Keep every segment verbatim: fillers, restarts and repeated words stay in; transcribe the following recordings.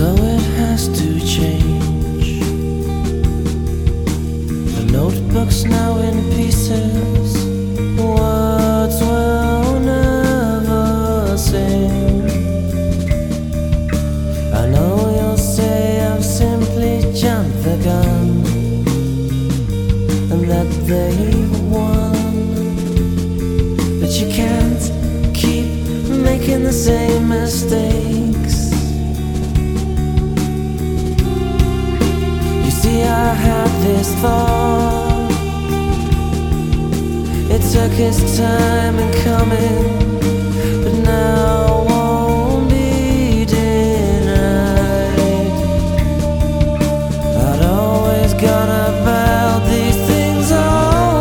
So it has to change. The notebook's now in pieces. Words will never sing. I know you'll say I've simply jumped the gun, and that they've won. But you can't keep making the same mistakes. You see, I had this thought. It took its time in coming, but now won't be denied. I'd always gone about these things all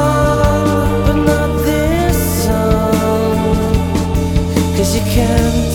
wrong, but not this song. 'Cause you can't